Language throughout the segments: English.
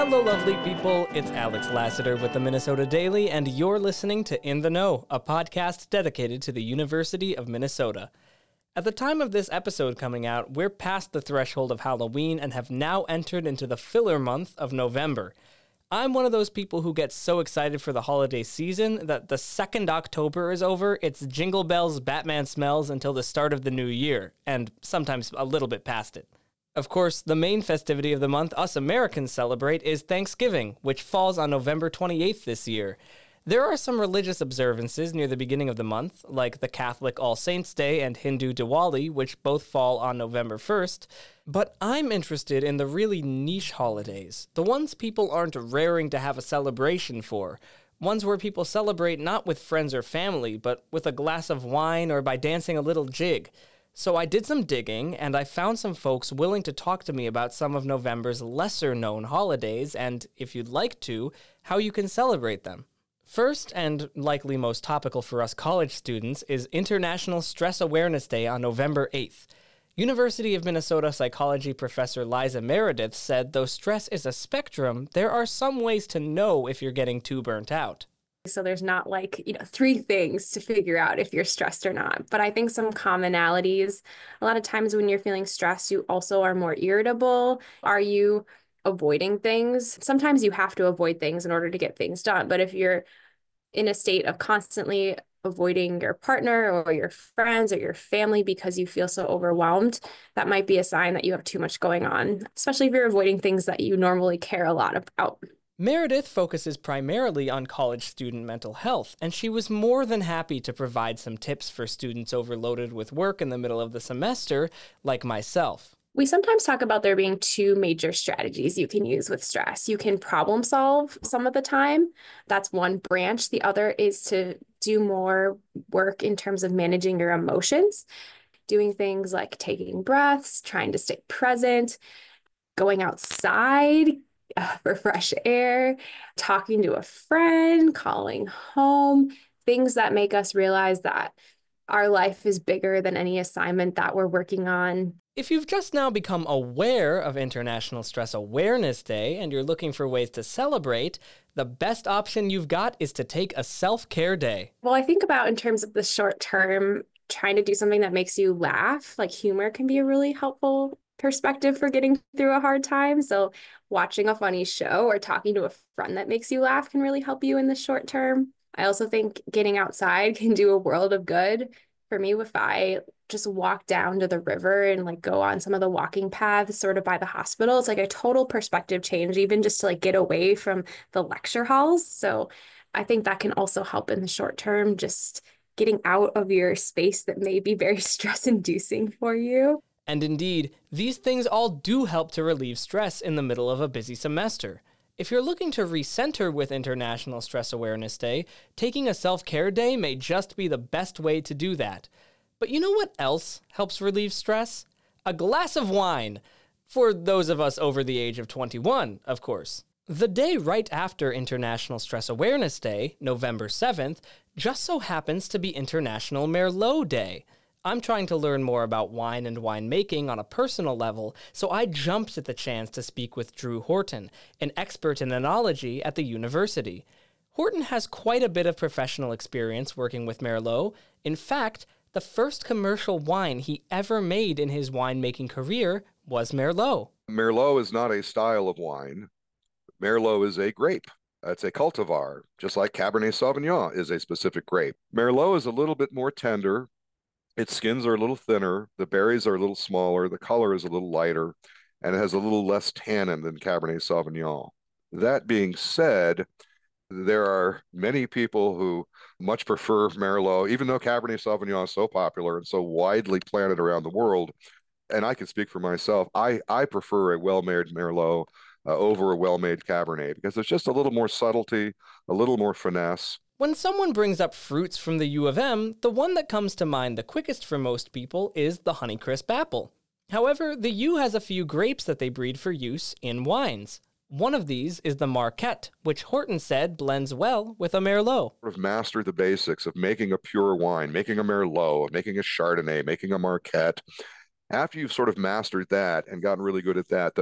Hello, lovely people. It's Alex Lassiter with the Minnesota Daily, and you're listening to In the Know, a podcast dedicated to the University of Minnesota. At the time of this episode coming out, we're past the threshold of Halloween and have now entered into the filler month of November. I'm one of those people who gets so excited for the holiday season that the second October is over, it's Jingle Bells, Batman smells until the start of the new year, and sometimes a little bit past it. Of course, the main festivity of the month us Americans celebrate is Thanksgiving, which falls on November 28th this year. There are some religious observances near the beginning of the month, like the Catholic All Saints' Day and Hindu Diwali, which both fall on November 1st, but I'm interested in the really niche holidays, the ones people aren't raring to have a celebration for, ones where people celebrate not with friends or family, but with a glass of wine or by dancing a little jig. So I did some digging, and I found some folks willing to talk to me about some of November's lesser-known holidays, and, if you'd like to, how you can celebrate them. First, and likely most topical for us college students, is International Stress Awareness Day on November 8th. University of Minnesota psychology professor Liza Meredith said though stress is a spectrum, there are some ways to know if you're getting too burnt out. So there's not three things to figure out if you're stressed or not. But I think some commonalities, a lot of times when you're feeling stressed, you also are more irritable. Are you avoiding things? Sometimes you have to avoid things in order to get things done. But if you're in a state of constantly avoiding your partner or your friends or your family because you feel so overwhelmed, that might be a sign that you have too much going on, especially if you're avoiding things that you normally care a lot about. Meredith focuses primarily on college student mental health, and she was more than happy to provide some tips for students overloaded with work in the middle of the semester, like myself. We sometimes talk about there being two major strategies you can use with stress. You can problem solve some of the time. That's one branch. The other is to do more work in terms of managing your emotions, doing things like taking breaths, trying to stay present, going outside for fresh air, talking to a friend, calling home, things that make us realize that our life is bigger than any assignment that we're working on. If you've just now become aware of International Stress Awareness Day and you're looking for ways to celebrate, the best option you've got is to take a self-care day. Well, I think about in terms of the short term, trying to do something that makes you laugh, like humor can be a really helpful perspective for getting through a hard time. So watching a funny show or talking to a friend that makes you laugh can really help you in the short term. I also think getting outside can do a world of good. For me, if I just walk down to the river and go on some of the walking paths sort of by the hospital, it's like a total perspective change, even just to get away from the lecture halls. So I think that can also help in the short term, just getting out of your space that may be very stress-inducing for you. And indeed, these things all do help to relieve stress in the middle of a busy semester. If you're looking to recenter with International Stress Awareness Day, taking a self-care day may just be the best way to do that. But you know what else helps relieve stress? A glass of wine. For those of us over the age of 21, of course. The day right after International Stress Awareness Day, November 7th, just so happens to be International Merlot Day. I'm trying to learn more about wine and winemaking on a personal level, so I jumped at the chance to speak with Drew Horton, an expert in enology at the university. Horton has quite a bit of professional experience working with Merlot. In fact, the first commercial wine he ever made in his winemaking career was Merlot. Merlot is not a style of wine. Merlot is a grape. It's a cultivar, just like Cabernet Sauvignon is a specific grape. Merlot is a little bit more tender. Its skins are a little thinner, the berries are a little smaller, the color is a little lighter, and it has a little less tannin than Cabernet Sauvignon. That being said, there are many people who much prefer Merlot, even though Cabernet Sauvignon is so popular and so widely planted around the world. And I can speak for myself. I prefer a well-made Merlot over a well-made Cabernet because there's just a little more subtlety, a little more finesse. When someone brings up fruits from the U of M, the one that comes to mind the quickest for most people is the Honeycrisp apple. However, the U has a few grapes that they breed for use in wines. One of these is the Marquette, which Horton said blends well with a Merlot. We've mastered the basics of making a pure wine, making a Merlot, making a Chardonnay, making a Marquette. After you've sort of mastered that and gotten really good at that,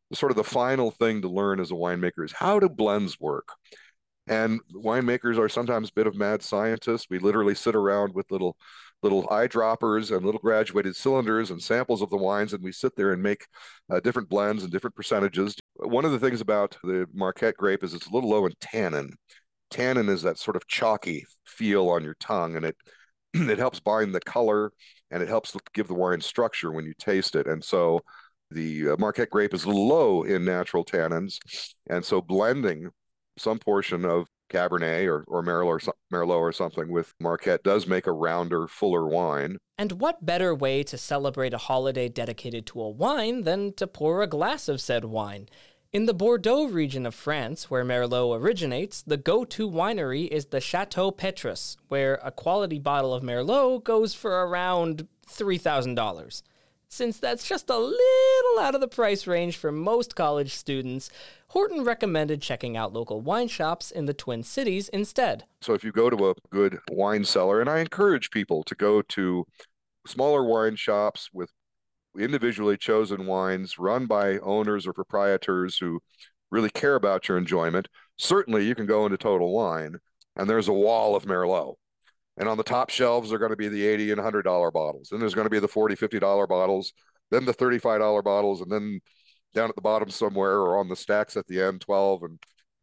sort of the final thing to learn as a winemaker is how do blends work? And winemakers are sometimes a bit of mad scientists. We literally sit around with little eyedroppers and little graduated cylinders and samples of the wines, and we sit there and make different blends and different percentages. One of the things about the Marquette grape is it's a little low in tannin. Tannin is that sort of chalky feel on your tongue, and it it helps bind the color, and it helps give the wine structure when you taste it. And so the Marquette grape is a little low in natural tannins, and so blending some portion of Cabernet or Merlot or something with Marquette does make a rounder, fuller wine. And what better way to celebrate a holiday dedicated to a wine than to pour a glass of said wine? In the Bordeaux region of France, where Merlot originates, the go-to winery is the Chateau Petrus, where a quality bottle of Merlot goes for around $3,000. Since that's just a little out of the price range for most college students, Horton recommended checking out local wine shops in the Twin Cities instead. So if you go to a good wine cellar, and I encourage people to go to smaller wine shops with individually chosen wines run by owners or proprietors who really care about your enjoyment, certainly you can go into Total Wine, and there's a wall of Merlot. And on the top shelves are going to be the $80 and $100 bottles. Then there's going to be the $40, $50 bottles, then the $35 bottles, and then down at the bottom somewhere or on the stacks at the end, $12 and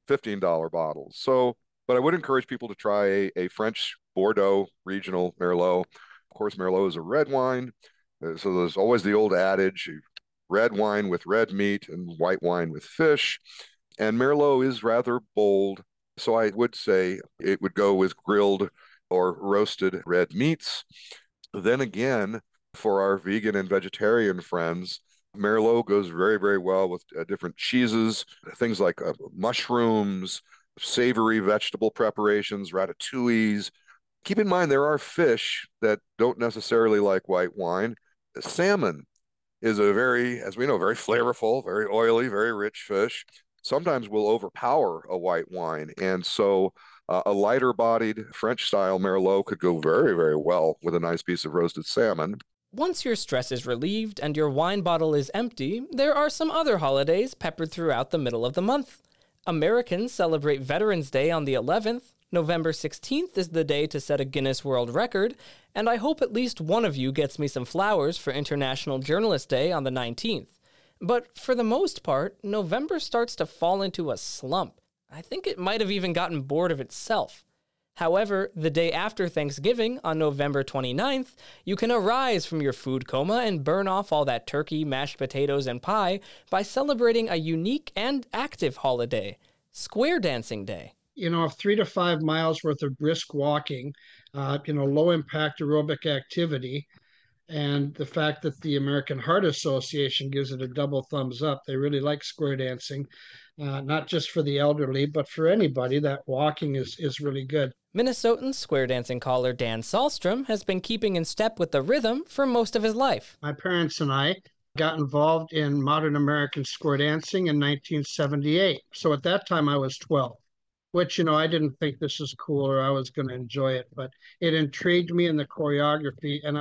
$15 bottles. So, but I would encourage people to try a French Bordeaux regional Merlot. Of course, Merlot is a red wine. So there's always the old adage, red wine with red meat and white wine with fish. And Merlot is rather bold. So I would say it would go with grilled or roasted red meats. Then again, for our vegan and vegetarian friends, Merlot goes very, very well with different cheeses, things like mushrooms, savory vegetable preparations, ratatouilles. Keep in mind, there are fish that don't necessarily like white wine. Salmon is a very, as we know, very flavorful, very oily, very rich fish. Sometimes will overpower a white wine. And so a lighter bodied French style Merlot could go very, very well with a nice piece of roasted salmon. Once your stress is relieved and your wine bottle is empty, there are some other holidays peppered throughout the middle of the month. Americans celebrate Veterans Day on the 11th. November 16th is the day to set a Guinness World Record, and I hope at least one of you gets me some flowers for International Journalist Day on the 19th. But for the most part, November starts to fall into a slump. I think it might have even gotten bored of itself. However, the day after Thanksgiving, on November 29th, you can arise from your food coma and burn off all that turkey, mashed potatoes, and pie by celebrating a unique and active holiday, Square Dancing Day. 3 to 5 miles worth of brisk walking, low impact aerobic activity. And the fact that the American Heart Association gives it a double thumbs up. They really like square dancing, not just for the elderly, but for anybody. That walking is really good. Minnesotan square dancing caller Dan Sahlstrom has been keeping in step with the rhythm for most of his life. My parents and I got involved in modern American square dancing in 1978. So at that time I was 12. Which, I didn't think this was cool or I was going to enjoy it, but it intrigued me in the choreography, and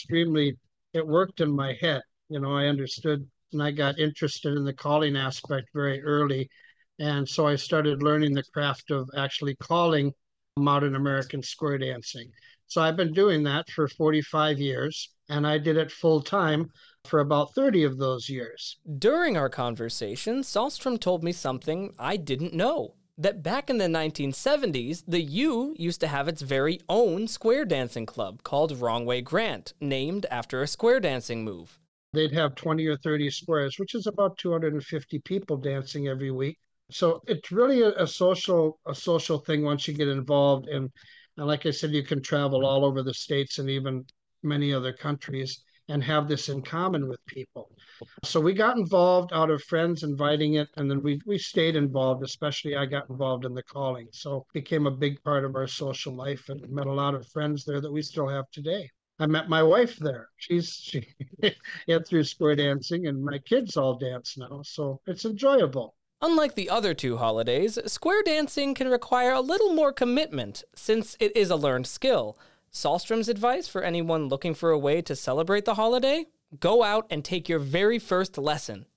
it worked in my head. I understood, and I got interested in the calling aspect very early. And so I started learning the craft of actually calling modern American square dancing. So I've been doing that for 45 years, and I did it full time for about 30 of those years. During our conversation, Sahlstrom told me something I didn't know. That back in the 1970s, the U used to have its very own square dancing club called Wrong Way Grant, named after a square dancing move. They'd have 20 or 30 squares, which is about 250 people dancing every week. So it's really a social thing once you get involved. And like I said, you can travel all over the states and even many other countries and have this in common with people. So we got involved out of friends inviting it, and then we stayed involved, especially I got involved in the calling. So it became a big part of our social life and met a lot of friends there that we still have today. I met my wife there. She went through square dancing, and my kids all dance now, so it's enjoyable. Unlike the other two holidays, square dancing can require a little more commitment, since it is a learned skill. Sahlstrom's advice for anyone looking for a way to celebrate the holiday? Go out and take your very first lesson.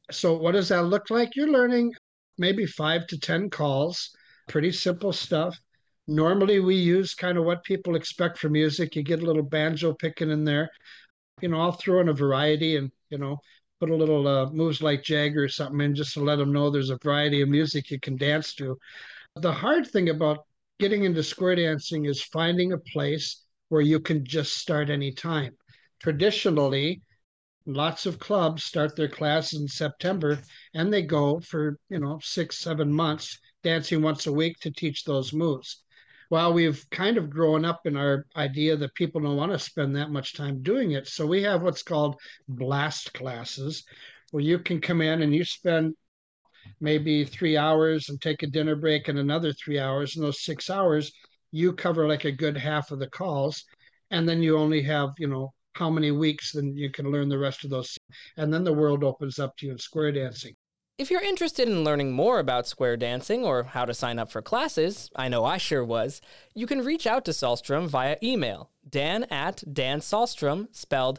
So what does that look like? You're learning maybe 5 to 10 calls, pretty simple stuff. Normally we use kind of what people expect from music. You get a little banjo picking in there. I'll throw in a variety and, put a little moves like Jagger or something in just to let them know there's a variety of music you can dance to. The hard thing about getting into square dancing is finding a place where you can just start anytime. Traditionally, lots of clubs start their classes in September and they go for, 6, 7 months dancing once a week to teach those moves. Well, we've kind of grown up in our idea that people don't want to spend that much time doing it. So we have what's called blast classes, where you can come in and you spend maybe 3 hours and take a dinner break and another 3 hours. In those 6 hours, you cover like a good half of the calls. And then you only have, how many weeks, then you can learn the rest of those. And then the world opens up to you in square dancing. If you're interested in learning more about square dancing or how to sign up for classes, I know I sure was, you can reach out to Sahlstrom via email, dan@dansahlstrom, spelled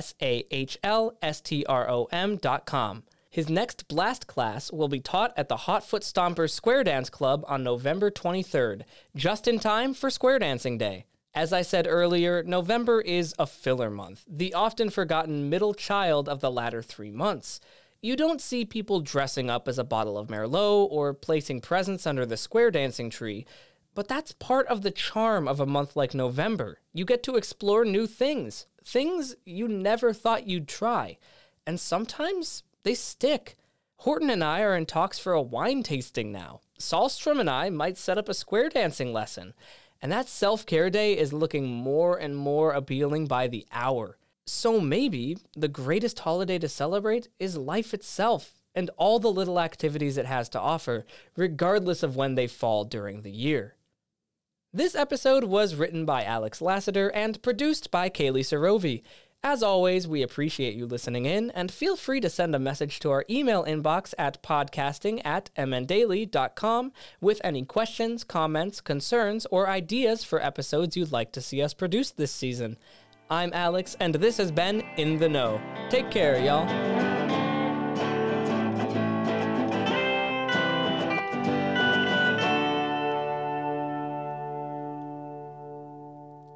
SAHLSTROM.com. His next blast class will be taught at the Hotfoot Stompers Square Dance Club on November 23rd, just in time for Square Dancing Day. As I said earlier, November is a filler month, the often forgotten middle child of the latter 3 months. You don't see people dressing up as a bottle of Merlot or placing presents under the square dancing tree, but that's part of the charm of a month like November. You get to explore new things you never thought you'd try, and sometimes they stick. Horton and I are in talks for a wine tasting now. Sahlstrom and I might set up a square dancing lesson, and that self-care day is looking more and more appealing by the hour. So maybe the greatest holiday to celebrate is life itself and all the little activities it has to offer, regardless of when they fall during the year. This episode was written by Alex Lassiter and produced by Kaylee Sarovi. As always, we appreciate you listening in, and feel free to send a message to our email inbox at podcasting@mndaily.com with any questions, comments, concerns, or ideas for episodes you'd like to see us produce this season. I'm Alex, and this has been In the Know. Take care, y'all.